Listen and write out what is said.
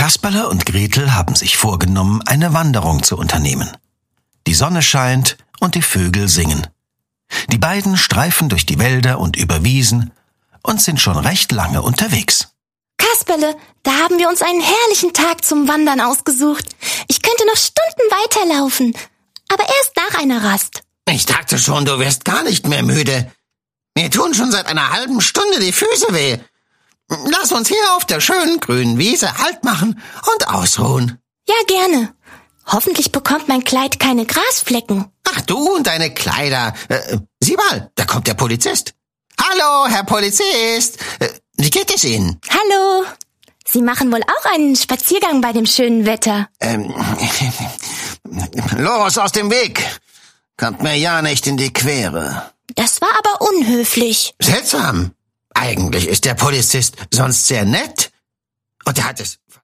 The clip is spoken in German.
Kasperle und Gretel haben sich vorgenommen, eine Wanderung zu unternehmen. Die Sonne scheint und die Vögel singen. Die beiden streifen durch die Wälder und über Wiesen und sind schon recht lange unterwegs. Kasperle, da haben wir uns einen herrlichen Tag zum Wandern ausgesucht. Ich könnte noch Stunden weiterlaufen, aber erst nach einer Rast. Ich dachte schon, du wärst gar nicht mehr müde. Mir tun schon seit einer halben Stunde die Füße weh. Lass uns hier auf der schönen grünen Wiese Halt machen und ausruhen. Ja, gerne. Hoffentlich bekommt mein Kleid keine Grasflecken. Ach, du und deine Kleider. Sieh mal, da kommt der Polizist. Hallo, Herr Polizist. Wie geht es Ihnen? Hallo. Sie machen wohl auch einen Spaziergang bei dem schönen Wetter. Los, aus dem Weg. Kommt mir ja nicht in die Quere. Das war aber unhöflich. Seltsam. Eigentlich ist der Polizist sonst sehr nett. Und er hat es